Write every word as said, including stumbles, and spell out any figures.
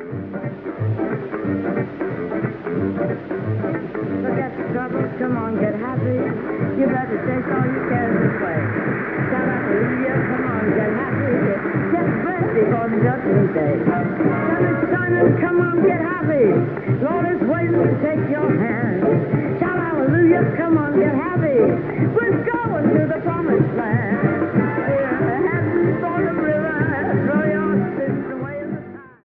Forget the troubles, come on, get happy. You better take all your cares away. Shout hallelujah, come on, get happy. Get ready for the judgment day. Sun is shining, come on, get happy. Lord is waiting to take your hand. Shout hallelujah, come on, get happy. We're going to the promised land.